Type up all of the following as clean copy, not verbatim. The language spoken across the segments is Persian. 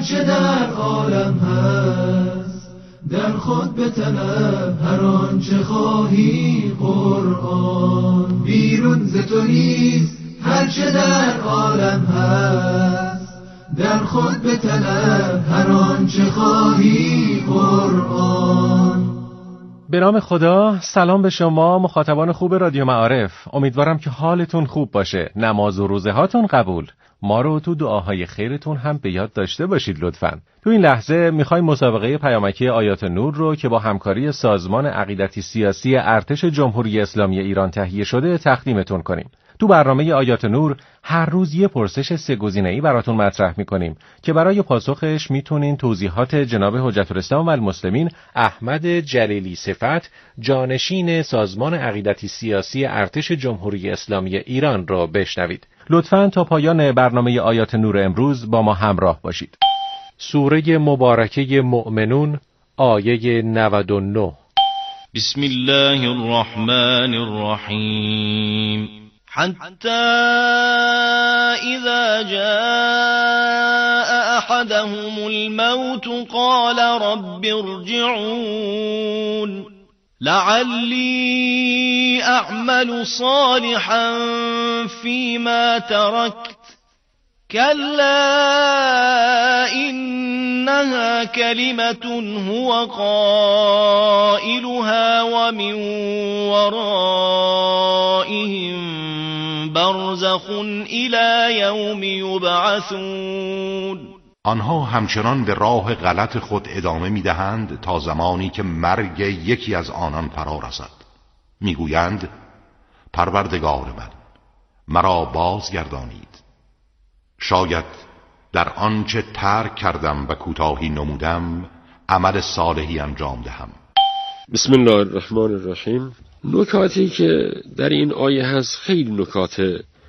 هرچه در عالم هست در خود بطلب، هر آنچه خواهی قرآن بیرون ز تو نیست. هرچه در عالم هست در خود بطلب، هر آنچه خواهی قرآن. به نام خدا. سلام به شما مخاطبان خوب رادیو معارف. امیدوارم که حالتون خوب باشه، نماز و روزه هاتون قبول. ما رو تو دعاهای خیرتون هم به یاد داشته باشید لطفاً. تو این لحظه میخوایم مسابقه پیامکی آیات نور رو که با همکاری سازمان عقیدتی سیاسی ارتش جمهوری اسلامی ایران تهیه شده تقدیمتون کنیم. تو برنامه آیات نور هر روز یه پرسش 3 گزینه‌ای براتون مطرح می‌کنیم که برای پاسخش میتونین توضیحات جناب حجت الاسلام و المسلمین احمد جلیلی صفت، جانشین سازمان عقیدتی سیاسی ارتش جمهوری اسلامی ایران رو بشنوید. لطفاً تا پایان برنامه آیات نور امروز با ما همراه باشید. سوره مبارکه مؤمنون آیه 99. بسم الله الرحمن الرحیم. حتى إذا جاء أحدهم الموت قال رب ارجعون لعلي أعمل صالحا فيما تركت كلا إنها كلمة هو قائلها ومن ورائهم برزخ إلى يوم يبعثون. آنها همچنان به راه غلط خود ادامه می‌دهند تا زمانی که مرگ یکی از آنان فرا رسد. میگویند پروردگار من، مرا بازگردانید، شاید در آنچه ترک کردم و کوتاهی نمودم عمل صالحی انجام دهم. بسم الله الرحمن الرحیم. نکاتی که در این آیه هست خیلی نکات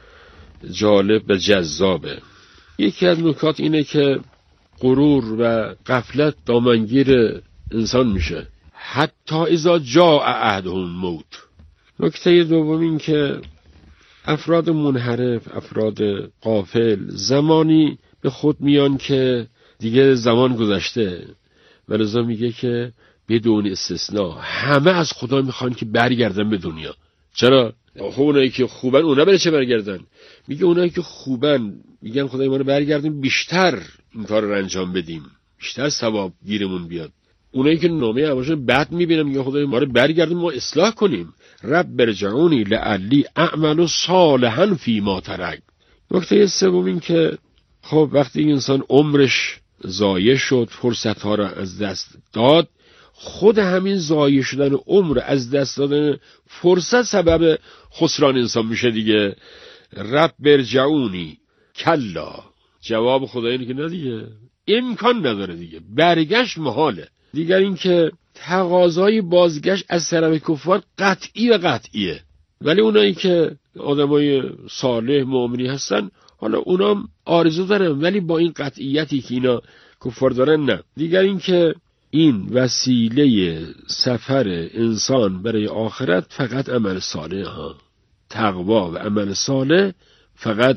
جالب و جذابه. یکی از نکات اینه که غرور و غفلت دامنگیر انسان میشه حتی اذا جاء احدهم الموت. نکته دوم این که افراد منحرف، افراد غافل زمانی به خود میان که دیگه زمان گذشته و لذا میگه که بدون استثناء همه از خدا میخوان که برگردن به دنیا. چرا؟ اونایی که خوبن اونا برای چه برگردن؟ میگه اونایی که خوبن میگن خدای ما رو برگردیم بیشتر این کار رو انجام بدیم، بیشتر ثواب گیرمون بیاد. اونایی که نامه اعمالشون بد میبینن میگه خدای ما رو برگردیم ما اصلاح کنیم. رب ارجعونی لعلی اعمل صالحا فیما ترکت. نکته سوم این که خب وقتی انسان عمرش ضایع شد، فرصت‌ها رو از دست داد، خود همین ضایع شدن عمر، از دست دادن فرصت سبب خسران انسان میشه دیگه. رب ارجعونی کلا. جواب خدا اینه که نه دیگه، امکان نداره دیگه، برگشت محاله. دیگر این که تقاضای بازگشت از طرف کفار قطعی و قطعیه، ولی اونایی که آدمای صالح مؤمنی هستن حالا اونام آرزو دارن ولی با این قطعیتی که اینا کفار دارن نه. دیگر این که این وسیله سفر انسان برای آخرت فقط عمل صالح ها. تقوا و عمل صالح فقط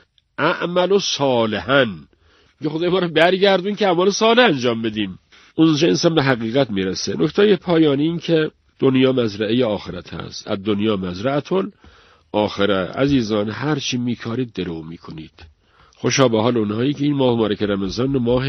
اعمل صالحا. یه خدای ما رو برگردون که عمل صالح انجام بدیم. اونجا انسان به حقیقت میرسه. نکته پایانی این که دنیا مزرعه آخرت هست. از دنیا مزرعتون آخره. عزیزان هر چی میکارید درو میکنید. خوشا به حال اونهایی که این ماه مبارک رمضان ماه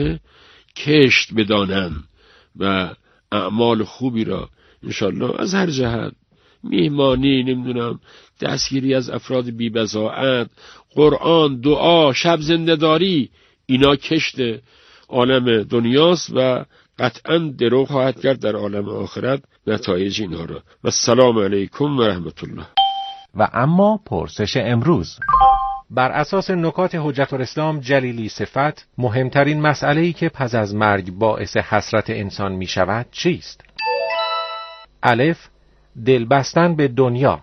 کشت بدانن و اعمال خوبی را انشالله از هر جهت، میهمانی، نمیدونم دستگیری از افراد بی‌بضاعت، قرآن، دعا، شب زنده‌داری، اینا کشت عالم دنیاست و قطعاً درو خواهد کرد در عالم آخرت نتایج اینها را. و السلام علیکم و رحمت الله. و اما پرسش امروز بر اساس نکات حجت الاسلام جلیلی صفت، مهمترین مسئله‌ای که پس از مرگ باعث حسرت انسان می شود چیست؟ الف، دل بستن به دنیا.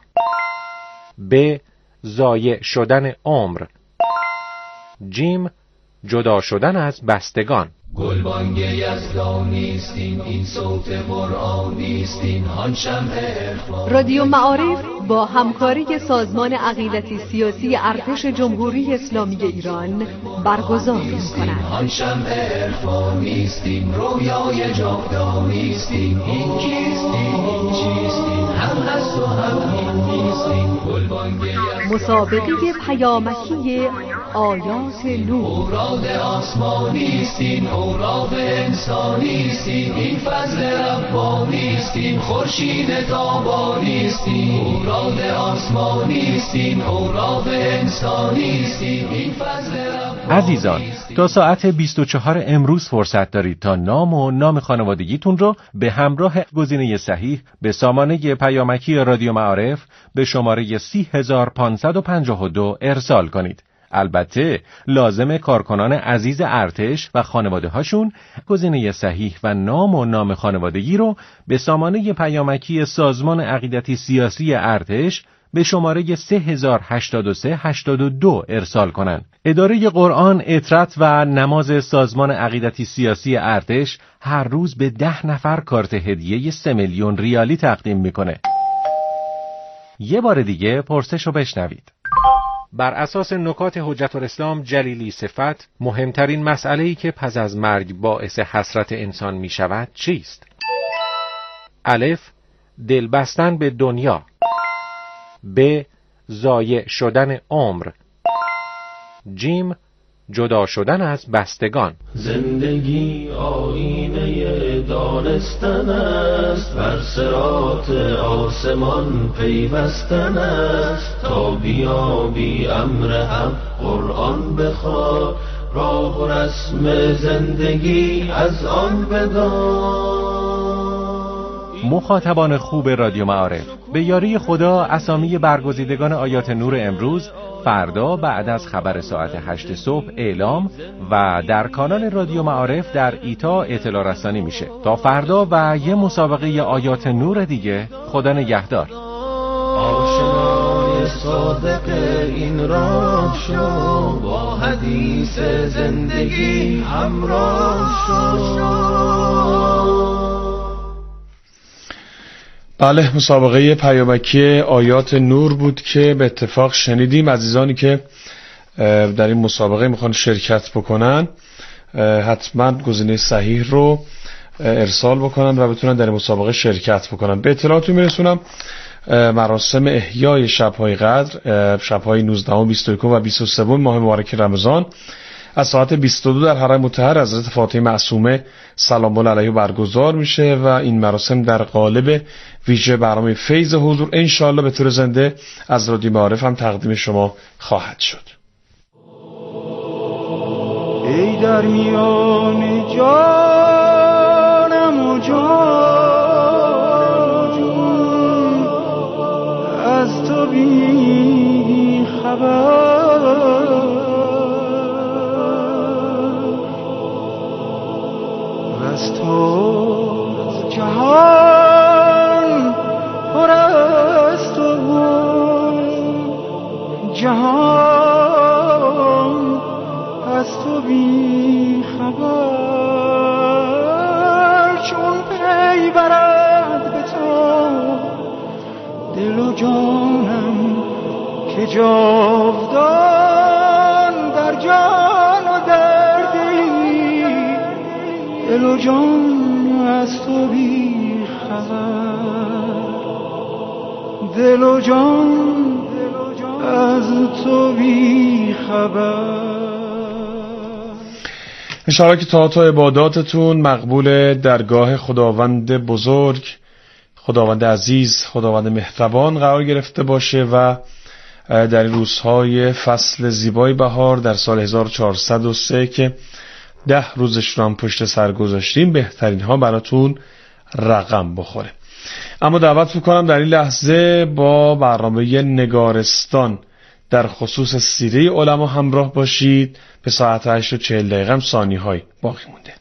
ب، ضایع شدن عمر. جیم، جدا شدن از بستگان. گلبانگ یزدانیستین، این صوت قرآنیستین، آن شمع عرفان. رادیو معارف با همکاری سازمان عقیدتی سیاسی ارتش جمهوری اسلامی ایران برگزار می‌کند. آن شمع عرفانیستین، رویای جاودانیستین، این کیستین، این چیستین، هم هست و هم این نیستین. گلبانگ مسابقه پیامکی آیات نور. اوراد آسمانیستین، اوراق انسانیستین، این فضل ربانیستین، خورشید تابانیستین. اوراد آسمانیستین، اوراق انسانیستین، این فضل ربانیستین. عزیزان، تا ساعت 24 امروز فرصت دارید تا نام و نام خانوادگیتون رو به همراه گزینه صحیح به سامانه پیامکی رادیو معارف به شماره 30552 ارسال کنید. البته لازم کارکنان عزیز ارتش و خانواده هاشون گزینه صحیح و نام خانوادگی رو به سامانه پیامکی سازمان عقیدتی سیاسی ارتش به شماره 308382 ارسال کنند. اداره قرآن، اطرت و نماز سازمان عقیدتی سیاسی ارتش هر روز به 10 نفر کارت هدیه 3 میلیون ریالی تقدیم میکنه. یه بار دیگه پرسشو بشنوید. بر اساس نکات حجت الاسلام جلیلی صفت، مهمترین مسئله‌ای که پس از مرگ باعث حسرت انسان می شود چیست؟ الف، دل بستن به دنیا. ب، ضایع شدن عمر. جیم، جدا شدن از بستگان. زندگی آینه دانستن است، بر صراط آسمان پیوستن است. تا بیابی امر حق قرآن بخوان، راه و رسم زندگی از آن بدان. مخاطبان خوب رادیو معارف، به یاری خدا اسامی برگزیدگان آیات نور امروز فردا بعد از خبر ساعت 8 صبح اعلام و در کانال رادیو معارف در ایتا اطلاع رسانی میشه. تا فردا و یه مسابقه آیات نور دیگه، خدا نگهدار. آشنای صادق این راه شو، با حدیث زندگی همراه شو. بله، مسابقه پیامکی آیات نور بود که به اتفاق شنیدیم. عزیزانی که در این مسابقه میخوان شرکت بکنن حتما گزینه صحیح رو ارسال بکنن و بتونن در این مسابقه شرکت بکنن. به اطلاعاتون میرسونم مراسم احیای شب‌های قدر، شب‌های 19، 21 و 23 ماه مبارک رمضان از ساعت 22 در حرم مطهر حضرت فاطمه معصومه سلام الله علیها برگزار میشه و این مراسم در قالب ویژه برنامه فیض حضور انشاءالله به طور زنده از رادیو معارف هم تقدیم شما خواهد شد. ای در میان جانم و جان، از تو بی خبر، از تو جهان پر است و جهان از تو بی خبر. چون پی برد به تو دل و جانم که جاودان در جان و در دل و جان از تو بی خبر، دل و جان از تو بی خبر. انشاءالله که طاعات و عباداتتون مقبول درگاه خداوند بزرگ، خداوند عزیز، خداوند مهربان قرار گرفته باشه و در این روزهای فصل زیبای بهار در سال 1403 که 10 روزش رو هم پشت سر گذاشتیم بهترین ها براتون رقم بخوره. اما دعوت میکنم در این لحظه با برنامه نگارستان در خصوص سیره علما همراه باشید. به ساعت 8:40 هم ثانیه‌های باقی مونده.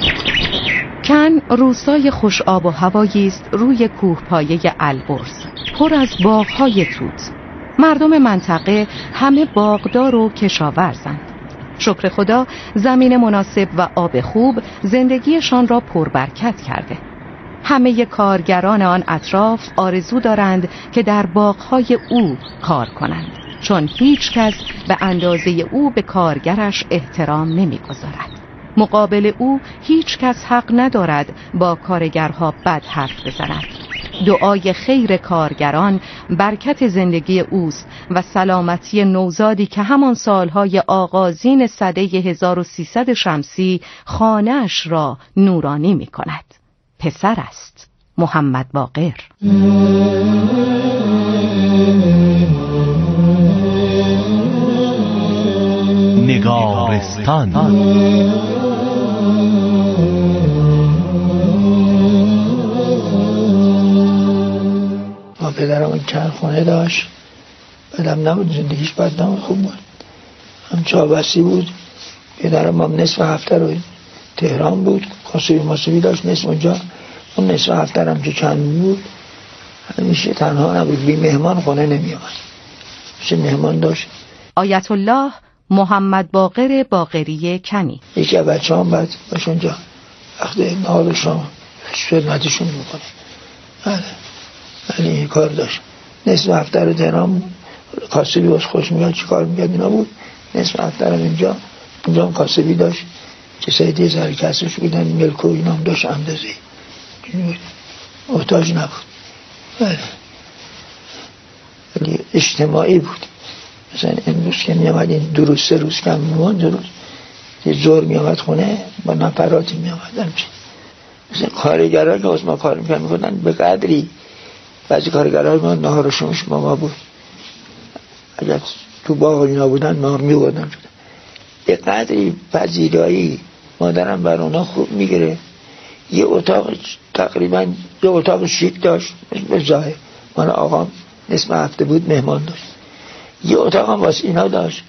کن روستای خوش آب و هوایی است روی کوهپایه البرز. پر از باغ‌های توت. مردم منطقه همه باغدار و کشاورزند. شکر خدا زمین مناسب و آب خوب زندگیشان را پربرکت کرده. همه کارگران آن اطراف آرزو دارند که در باغ‌های او کار کنند، چون هیچ کس به اندازه او به کارگرش احترام نمی‌گذارد. مقابل او هیچ کس حق ندارد با کارگرها بد حرف بزند. دعای خیر کارگران برکت زندگی اوست و سلامتی نوزادی که همان سالهای آغازین سده 1300 شمسی خانه‌اش را نورانی می کند. پسر است، محمد باقر. نگارستان. پدرم چند خونه داشت، بدم نبود، زندگیش بد نبود، خوب بود. هم چابسی بود. پدرم هم نصف هفته رو تهران بود، کاسبی ماسبی داشت نصف اونجا. اون نصف هفته هم که چند بود همیشه تنها نبود، بی مهمان خونه نمی آمد، همیشه مهمان داشت. آیت الله محمد باقر باقری کنی. یکی از بچه هم بعد باشه اونجا وقتی نهار شام خدمتشون میکنه. بله این کار داشت. نصف هفته رو تهران کاسبی باش خوش میاد چی کار میگه اینا بود. نصف هفته رو اینجا هم کاسبی داشت که سیده سرکسش بودن، ملک و اینام داشت اندازه محتاج نبود. بله ولی اجتماعی بود. مثلا امروز که میامد این دو روز سه روز کم میمون، دو روز یه زور میامد خونه با نفراتی میامد. مثلا کارگرها که از ما کار میکنن به قدری، بعضی کارگرها ما نهار شمش ما بود، اگر تو باغ اینا بودن نهار میوردن. به قدری پذیرایی مادرم بر اونا خوب میگیره. یه اتاق تقریبا یه اتاق شیک داشت به جای من آقام نصف هفته بود مهمان داشت. یه اتاق هم واسه اینا داشت.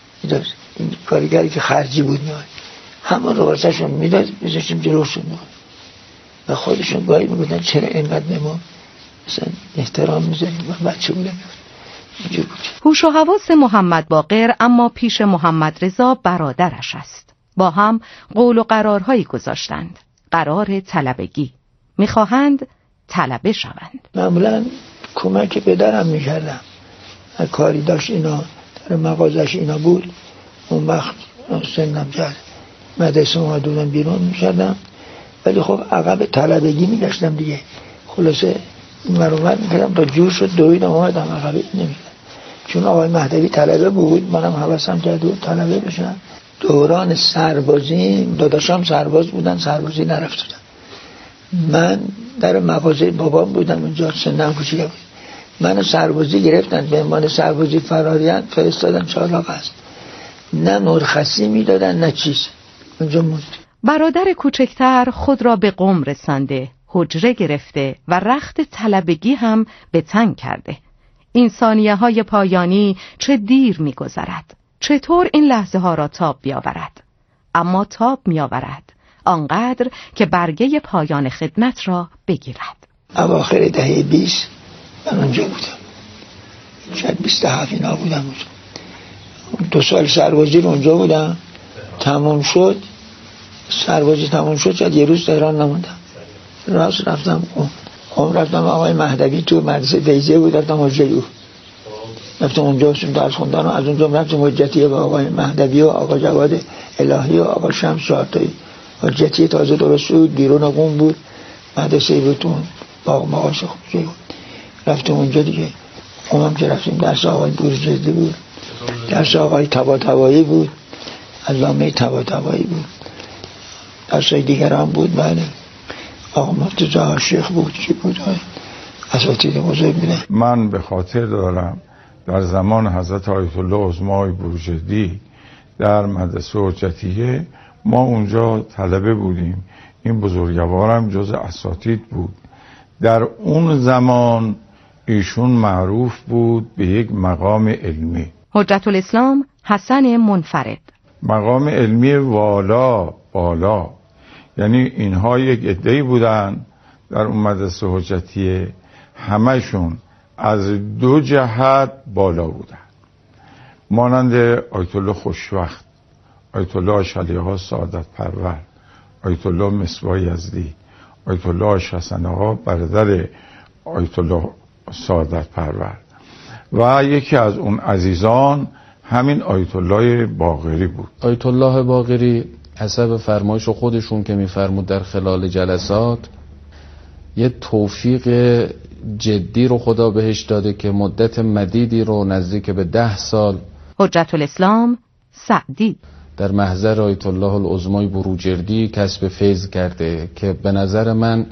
این کارگری که خرجی بود میاد همون رو واسه شون میداد، میذاشتیم جلوشون میاد و خودشون گاهی میگفتن چرا اینقدر نمون مثلا احترام میذاریم. من بچه بودم اینجور بود. هوش و حواس محمد باقر اما پیش محمد رضا برادرش است. با هم قول و قرارهایی گذاشتند. قرار طلبگی، میخواهند طلبه شوند. معمولا کمک پدرم میکردم، کاری داشت اینا در مغازش اینا بود. اون وقت سنم کرد مدرسه اومدونم بیرون میکردم، ولی خب عقب طلبگی میگشتم دیگه. خلاصه مروت میکردم تا جور شد دویدم اومدم عقب نمیکردم، چون آقای مهدوی طلبه بود، منم حواسم کرد و طلبه بشم. دوران سربازی داداشم سرباز بودن، سربازی نرفتم. من در مغازه بابام بودم اونجا، سنم کوچیکه بود. منو سربازی گرفتن به عنوان سربازی فراریان فرستادن چالاق است. نه مرخصی میدادن نه چیز. اونجا موند. برادر کوچکتر خود را به قم رسانده، حجره گرفته و رخت طلبگی هم به تنگ کرده. این ثانیه‌های پایانی چه دیر می‌گذرد. چطور این لحظه ها را تاب بیاورد؟ اما تاب می‌آورد آنقدر که برگه پایان خدمت را بگیرد. اواخر دهه 20 من اونجا بودم، شاید 27 اینا بودم اونجا. 2 سال سربازی رو اونجا بودم، تمام شد سربازی تمام شد، شاید یه روز تهران نموندم. رفتم آقای مهدوی تو مدرسه بیضه بود، رفتم حجری رفتم اونجا درس خوندن و از اونجا رفتم حجتیه با آقای مهدوی و آقا جواد الهی و آقا شمس شاطی. حجتیه تازه درست شد، بیرون قم بود، مدرسه بود تو باغ مقاش خوبی بود. رفتم اونجا دیگه. قمم که رفتیم درس آقای بروجردی بود، درس آقای طباطبایی بود، علامه طباطبایی بود، درسای دیگر هم بود. بله آقا مرتضی شیخ بود، چی بود، اساتید بزرگ بودن. من به خاطر دارم در زمان حضرت آیت الله عظمای بروجردی در مدرسه حجتیه ما اونجا طلبه بودیم. این بزرگوارم جز اساتید بود. در اون زمان ایشون معروف بود به یک مقام علمی، حجت الاسلام حسن منفرد، مقام علمی بالا. یعنی اینها یک عده‌ای بودن در اون مدرسه حجتیه، همشون از دو جهت بالا بودن، مانند آیت الله خوشوقت، آیت الله آشعلی‌ها سعادت پرور، آیت الله مصباح یزدی، آیت الله آش حسن آقا برادر آیت الله سعادت پرور و یکی از اون عزیزان همین آیت الله باقری بود. آیت الله باقری حسب فرمایش خودشون که میفرمود در خلال جلسات یه توفیق جدی رو خدا بهش داده که مدت مدیدی رو نزدیک به 10 سال حجت الاسلام سعدی در محضر آیت الله العظمای بروجردی کسب فیض کرده که به نظر من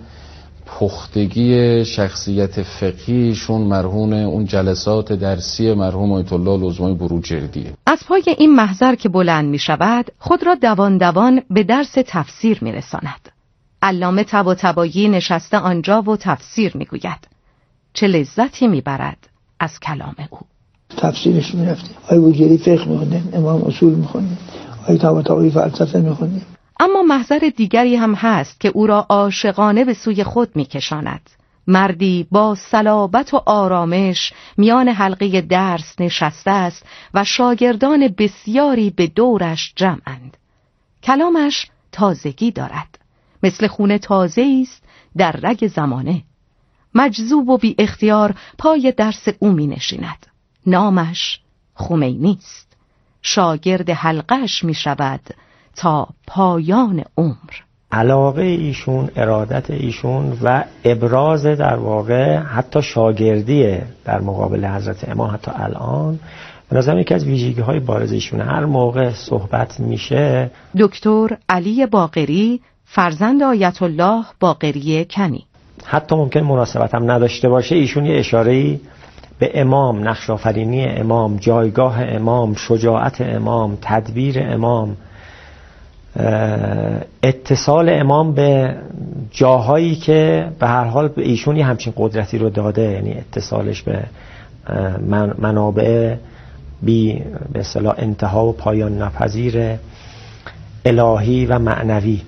پختگی شخصیت فقهیشون مرهون اون جلسات درسی مرحوم آیت الله العظمای بروجردیه. از پای این محضر که بلند می شود خود را دوان دوان به درس تفسیر می رساند. علامه طباطبایی نشسته آنجا و تفسیر می گوید. چه لذتی می برد از کلام او. تفسیرش می رفتیم، آی بروجردی فقه می خوندیم، امام اصول می خوندیم، آی طباطبایی فلسفه می خوندیم. اما محضر دیگری هم هست که او را عاشقانه به سوی خود می کشاند. مردی با صلابت و آرامش میان حلقه درس نشسته است و شاگردان بسیاری به دورش جمعند. کلامش تازگی دارد، مثل خون تازه است در رگ زمانه. مجذوب و بی اختیار پای درس او می نشیند. نامش خمینی است. شاگرد حلقه‌اش می شود تا پایان عمر. علاقه ایشون، ارادت ایشون و ابراز در واقع حتی شاگردیه در مقابل حضرت امام حتی الان به نظرم یکی از ویژگی‌های بارز ایشونه. هر موقع صحبت میشه دکتر علی باقری فرزند آیت الله باقری کنی، حتی ممکن مناسبت هم نداشته باشه، ایشون یه اشاره‌ای به امام، نقش آفرینی امام، جایگاه امام، شجاعت امام، تدبیر امام، اتصال امام به جاهایی که به هر حال به ایشون یه همچین قدرتی رو داده، یعنی اتصالش به منابع بی به اصطلاح انتها و پایان ناپذیر الهی و معنوی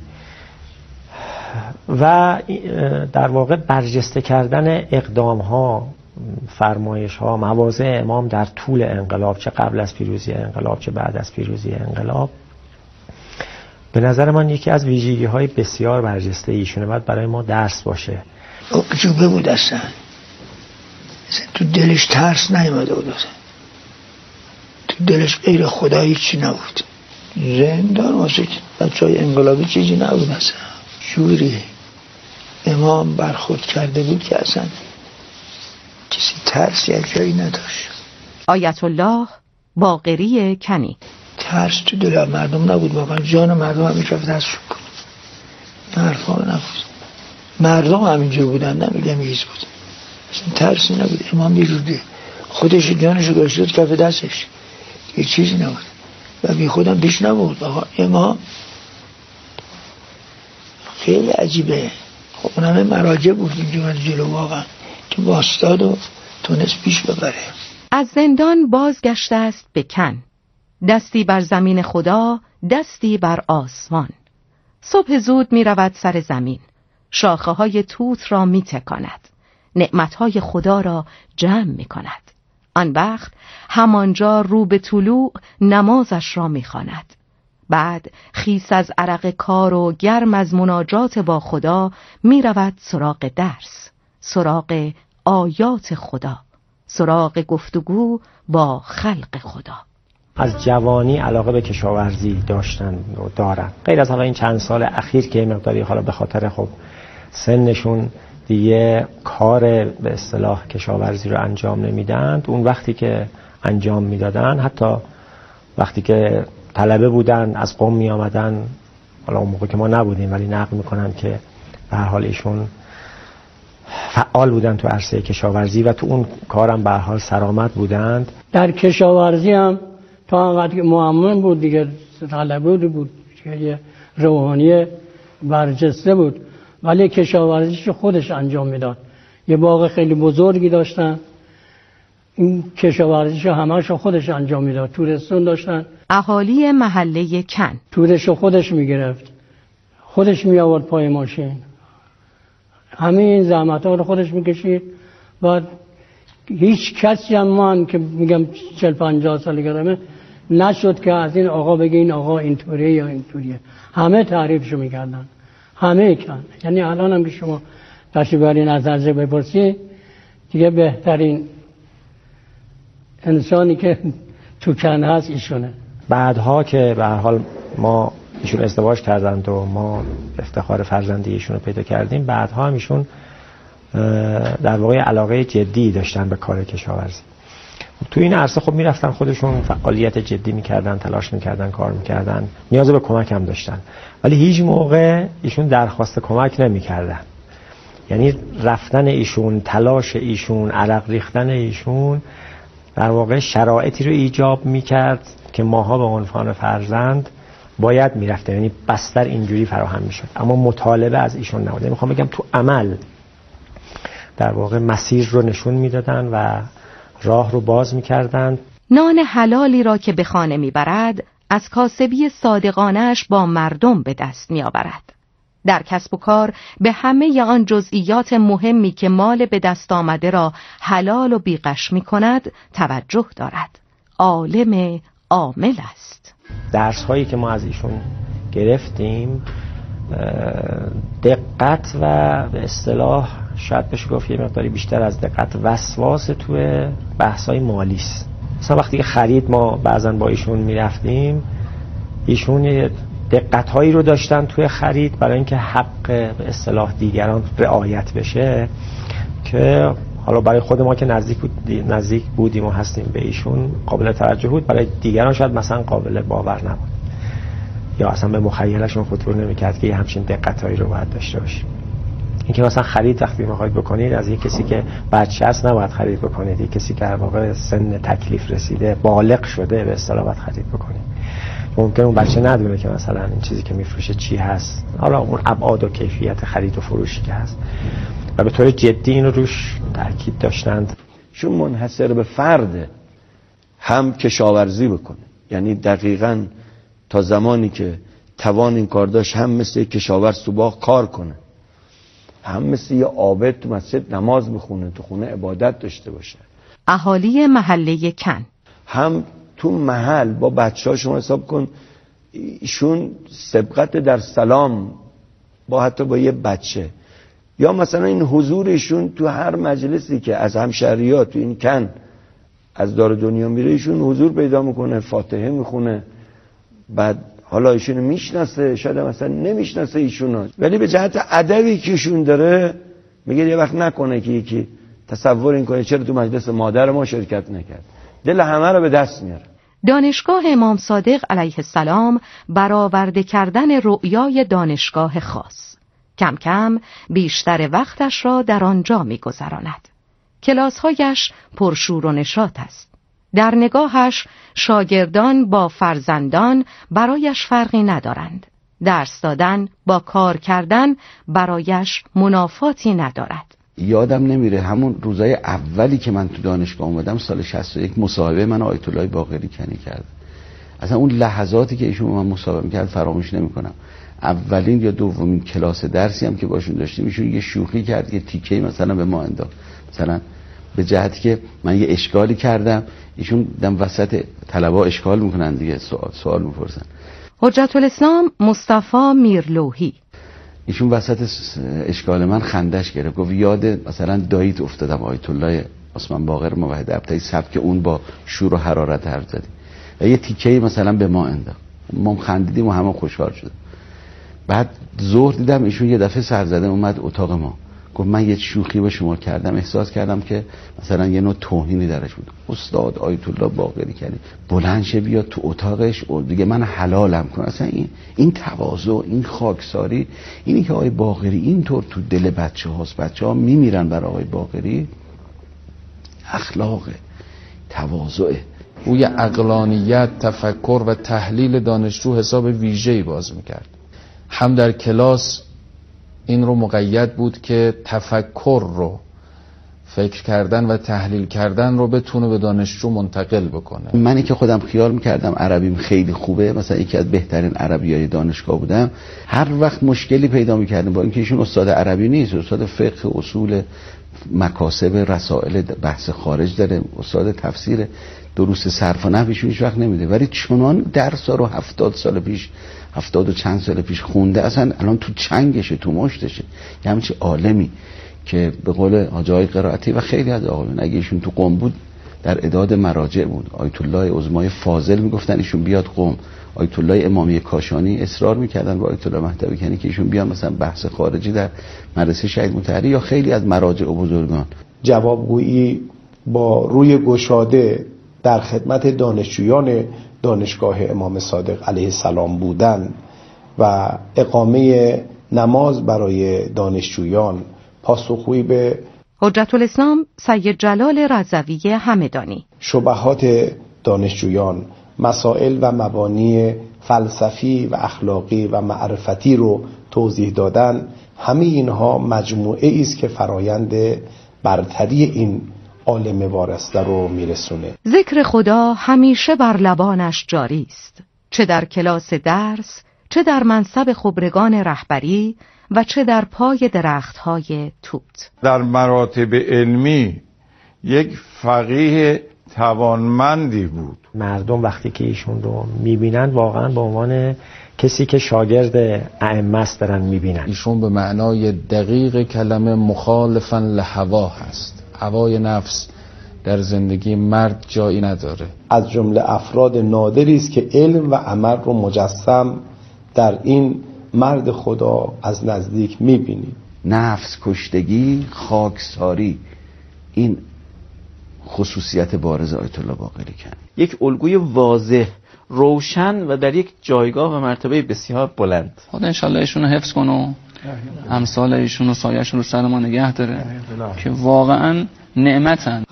و در واقع برجسته کردن اقدام ها، فرمایش ها، مواضع امام در طول انقلاب، چه قبل از پیروزی انقلاب چه بعد از پیروزی انقلاب، به نظر من یکی از ویژگی های بسیار برجسته ایشونه، باید برای ما درس باشه. عجوبه بود اصلا تو دلش ترس نیامده بود، تو دلش غیر خدا هیچی نبود. زندان واسه بچهای انقلابی چیزی نبود اصلا. جوری امام برخورد کرده بود که اصلا کسی ترسی از جایی نداشت. آیت الله باقری کنی، ترس تو دل مردم نبود، واقعا جان مردم هم میرفت دستشون کنه، حرفا نبود، مردم همینجور بودن، نمیگم یکیز بود، اصلا ترسی نبود. امام یه جوری خودش جانشو گذاشت کف دستش، یه چیزی نبود و بی خودم پیش نبود. آقا امام خیلی عجیبه. خب اون همه مراجع بود اینجور جلو واقعا که باستاد و تونست پیش ببره. از زندان بازگشته است به کن، دستی بر زمین خدا، دستی بر آسمان. صبح زود می رود سر زمین، شاخه های توت را می تکاند، نعمت های خدا را جمع می کند. آن وقت همانجا رو به طلوع نمازش را می خواند. بعد خیس از عرق کار و گرم از مناجات با خدا می رود سراغ درس، سراغ آیات خدا، سراغ گفتگو با خلق خدا. از جوانی علاقه به کشاورزی داشتن و دارن، غیر از حالا این چند سال اخیر که مقداری حالا به خاطر خب سنشون دیگه کار به اصطلاح کشاورزی رو انجام نمیدن. اون وقتی که انجام میدادن، حتی وقتی که طلبه بودن از قم می آمدن، حالا اون موقع که ما نبودیم ولی نقل میکنن که به هر حال ایشون فعال بودن تو عرصه کشاورزی و تو اون کارم به هر حال سرآمد بودند. در کشاورزی هم تا انقدر که معمم بود دیگه، طلبه بود که روحانی برجسته بود، ولی کشاورزیش خودش انجام میداد. یه باغ خیلی بزرگی داشتن، این کشاورزیش همه‌اش خودش انجام میداد. تورستون داشتن، اهالی محله کن تورش خودش میگرفت، خودش می آورد پای ماشین، همین زحمت‌ها رو خودش میکشید. بعد هیچ کسی هم من که میگم 40-50 سال گرمه نشد که از این آقا بگه این آقا اینطوریه یا اینطوریه. همه تعریفشو میکردن، همه کن. یعنی الان هم که شما تشریف برین از درجه بپرسی دیگه بهترین انسانی که تو کن هست ایشونه. بعدها که به هر حال ما ایشون ازدواج کردند و ما افتخار فرزندی ایشون رو پیدا کردیم، بعدها هم ایشون در واقع علاقه جدی داشتن به کار کشاورزی. تو این عرصه خب میرفتن خودشون فعالیت جدی میکردن، تلاش میکردن، کار میکردن، نیاز به کمک هم داشتن، ولی هیچ موقع ایشون درخواست کمک نمیکردن. یعنی رفتن ایشون، تلاش ایشون، عرق ریختن ایشون در واقع شرایطی رو ایجاب میکرد که ماها به عنوان فرزند باید میرفتیم، یعنی بستر اینجوری فراهم میشد، اما مطالبه از ایشون نبود. میخوام بگم تو عمل در واقع مسیر رو نشون میدادن و راه رو باز میکردن. نان حلالی را که به خانه میبرد از کاسبی صادقانه‌اش با مردم به دست میآورد. در کسب و کار به همه آن جزئیات مهمی که مال به دست آمده را حلال و بیغش میکند توجه دارد. عالم عامل است. درس هایی که ما از ایشون گرفتیم دقت و به اصطلاح شاید بشه گفت یه مقداری بیشتر از دقت وسواس توی بحث‌های مالی است. مثلا وقتی که خرید ما بعضن با ایشون میرفتیم، ایشون دقت‌هایی رو داشتن توی خرید برای اینکه حق به اصطلاح دیگران رعایت بشه، که حالا برای خود ما که نزدیک بودیم و هستیم به ایشون قابل توجه بود، برای دیگران شاید مثلا قابل باور نبود یا اصلا به مخیلشون خطور نمی‌کرد که همچین دقت‌هایی رو باید داشته باشیم. اینکه مثلا خرید وقتی می‌خواید بکنید از یک کسی که بچه است نباید خرید بکنید، یک کسی که در واقع سن تکلیف رسیده، بالغ شده به اصطلاح باید خرید بکنید. ممکن اون بچه ندونه که مثلا این چیزی که میفروشه چی هست، حالا اون ابعاد و کیفیت خرید و فروشی که هست، و به طور جدی اینو روش تاکید داشتند. چون منحصر به فرد هم کشاورزی بکنه، یعنی دقیقاً تا زمانی که توان این کار داشت هم مثل یک کشاورز تو باغ کار کنه، هم مثل یه عابد تو مسجد نماز بخونه، تو خونه عبادت داشته باشه. اهالی محله کن هم تو محل با بچه‌ها شما حساب کن، ایشون سبقت در سلام با حتی با یه بچه، یا مثلا این حضورشون تو هر مجلسی که از همشهریات تو این کن از دار دنیا میره ایشون حضور پیدا میکنه، فاتحه میخونه، بعد حالا ایشون میشناسه، شاید مثلا نمیشناسه ایشونو، ولی به جهت ادبی که ایشون داره میگه یه وقت نکنه که یکی تصور این کنه چرا تو مجلس مادر ما شرکت نکرد. دل همه رو به دست میاره. دانشگاه امام صادق علیه السلام برآورده کردن رؤیای دانشگاه خاص. کم کم بیشتر وقتش را در آنجا می‌گذراند. کلاس‌هایش پرشور و نشاط است. در نگاهش شاگردان با فرزندان برایش فرقی ندارند. درس دادن با کار کردن برایش منافاتی ندارد. یادم نمیره همون روزای اولی که من تو دانشگاه اومدم سال 61 مصاحبه من آیت الله باقری کنی کرد. اصلا اون لحظاتی که ایشون من مصاحبه می‌کرد فراموش نمی‌کنم. اولین یا دومین کلاس درسی هم که باشون داشتیم ایشون یه شوخی کرد که تیکه‌ای مثلا به ما انداخت، مثلا به جهتی که من یه اشکالی کردم، ایشون دم وسط طلبا اشکال میکنن دیگه، سوال میپرسن. حجت الاسلام مصطفی میرلوحی ایشون وسط اشکال من خندش گرفت، گفت یاد مثلا داییت افتادم آیت الله عثمان باقر موحد ابتدایی سبک اون با شور و حرارت حرف زدیم و یه تیکه‌ای مثلا به ما انداخت، ما خندیدیم و همه خوشحال شدیم. بعد ظهر دیدم ایشون یه دفعه سرزده اومد اتاق ما، گفت من یه شوخی به شما کردم، احساس کردم که مثلا یه نوع توهینی درش بود. استاد آیت الله باقری کنی بلند شه بیاد تو اتاقش دیگه من حلالم کن. اصلا این تواضع، این خاکساری، اینی که آقای باقری اینطور تو دل بچه‌هاست، بچه‌ها میمیرن برای آقای باقری، اخلاق، تواضع، او یه عقلانیت، تفکر و تحلیل دانشجو حساب ویژه‌ای باز میکرد. هم در کلاس این رو مقید بود که تفکر رو، فکر کردن و تحلیل کردن رو بتونه به دانشجو منتقل بکنه. منی که خودم خیال میکردم عربیم خیلی خوبه، مثلا یکی از بهترین عربیای دانشگاه بودم، هر وقت مشکلی پیدا میکردم، با اینکه ایشون استاد عربی نیست، استاد فقه، اصول، مکاسب، رسائل بحث خارج داره، استاد تفسیر، دروس صرف و نحویشون هیچ وقت نمیده، ولی چنان درسا رو 70 سال پیش 70 و چند سال پیش خونده، اصلا الان تو چنگشه، تو مشتشه، یه همچین عالمی که به قول حاجی قرائتی و خیلی از آقایون اگه ایشون تو قم بود در اعداد مراجع بود. آیت الله عظمای فاضل میگفتن ایشون بیاد قم، آیت الله امامی کاشانی اصرار میکردن با آیت الله مهدوی کنی که ایشون بیان مثلا بحث خارجی در مدرسه شهید مطهری یا خیلی از مراجع و بزرگان. جوابگویی با روی گشاده در خدمت دانشجویان دانشگاه امام صادق علیه السلام بودن و اقامه نماز برای دانشجویان، پاسخگویی به حجت الاسلام سید جلال رضوی همدانی، شبهات دانشجویان، مسائل و مبانی فلسفی و اخلاقی و معرفتی رو توضیح دادن، همه اینها مجموعه است که فرایند برتری این عالم وارسته رو میرسونه. ذکر خدا همیشه بر لبانش جاری است، چه در کلاس درس، چه در منصب خبرگان رهبری و چه در پای درخت‌های توت. در مراتب علمی یک فقیه توانمندی بود. مردم وقتی که ایشون رو میبینن واقعا به عنوان کسی که شاگرد ائمه است دارن میبینن. ایشون به معنای دقیق کلمه مخالفاً لهوا هست. هوای نفس در زندگی مرد جایی نداره. از جمله افراد نادری است که علم و عمل رو مجسم در این مرد خدا از نزدیک میبینید. نفس کشتگی، خاکساری، این خصوصیت بارز آیت الله باقری کنی. یک الگوی واضح، روشن و در یک جایگاه و مرتبه بسیار بلند. خدا انشالله ایشون رو حفظ کنه و امثال ایشون و سایه‌شون رو سر ما نگه داره که واقعا نعمتن.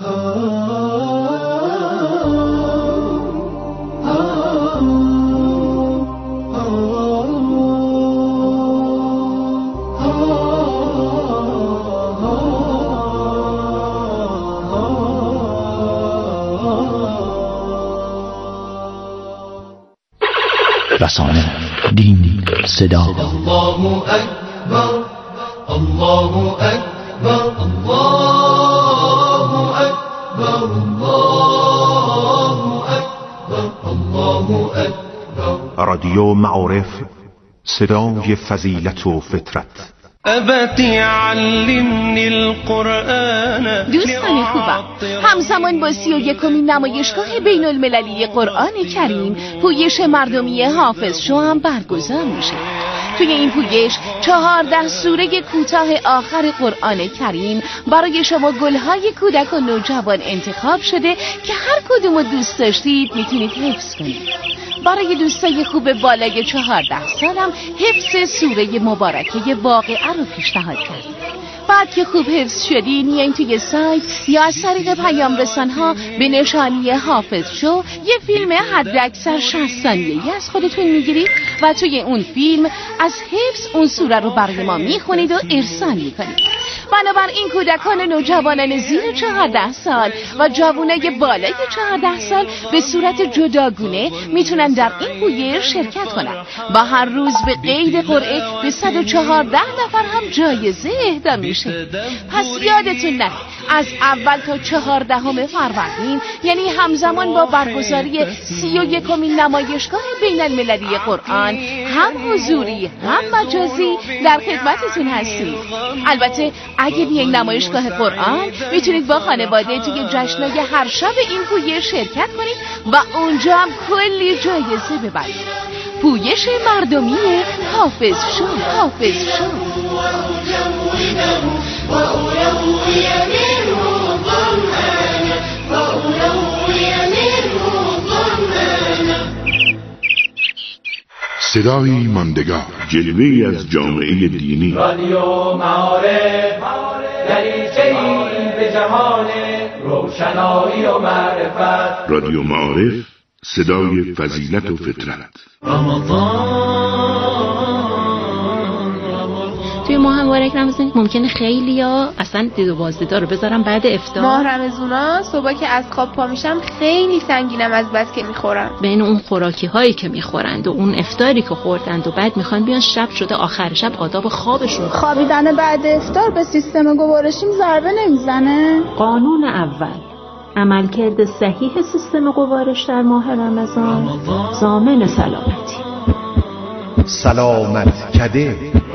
رسانه، دین، صدا. الله اکبر، الله اکبر، الله اکبر، الله اکبر، الله اکبر. رادیو معارف، صدای فضیلت و فطرت. ابتی علمنی القرآن. دوستان خوبم، همزمان با 31مین نمایشگاه بین المللی قرآن کریم پویش مردمی حافظ شو هم برگزار میشه. توی این پویش 14 سوره کوتاه آخر قرآن کریم برای شما گلهای کودک و نوجوان انتخاب شده که هر کدوم رو دوست داشتید میتونید حفظ کنید. برای دوستای خوب بالای 14 سالم حفظ سوره مبارکه واقعه رو پیشنهاد کردیم. بعد که خوب حفظ شدین میایین توی سایت یا از طریق پیام رسان‌ها به نشانی حافظ شو یه فیلم حداکثر 60 ثانیه‌ای از خودتون میگیرید و توی اون فیلم از حفظ اون سوره رو برای ما میخونید و ارسال میکنید. بنابراین کودکان و نوجوانان زیر 14 سال و جوانای بالای 14 سال به صورت جداگونه میتونن در این پویش شرکت کنن و هر روز به قید قرعه به 114 نفر هم جایزه اهدا میشه. پس یادتون نره از اول تا 14 فروردین، یعنی همزمان با برگزاری 31مین نمایشگاه بین المللی قرآن، هم حضوری هم مجازی در خدمتتون هستیم. البته اگه بیاین نمایشگاه قرآن میتونید با خانواده توی جشنای هر شب این پویش شرکت کنید و اونجا هم کلی جایزه ببرید. پویش مردمی حافظ شو، حافظ شو. صدایی ماندگار، جلوه‌ای از جامعه دینی. رادیو معارف، دریچه‌ای به جهان روشنایی و معرفت. رادیو معارف، صدای فضیلت و فطرت. توی ماه مبارک رمضان ممکنه خیلیا اصلا دید و بازدیدا رو بذارم بعد افطار. ماه رمضونا صبح که از خواب پا میشم خیلی سنگینم از بس که میخورم. بین اون خوراکی هایی که میخورند و اون افطاری که خوردند و بعد میخوان بیان شب شده آخر شب آداب خوابشون خوابیدن بعد افطار به سیستم گوارشیم ضربه نمیزنه؟ قانون اول، عملکرد صحیح سیستم گوارش در ماه رمضان ضامن سلامتی. سلامت کده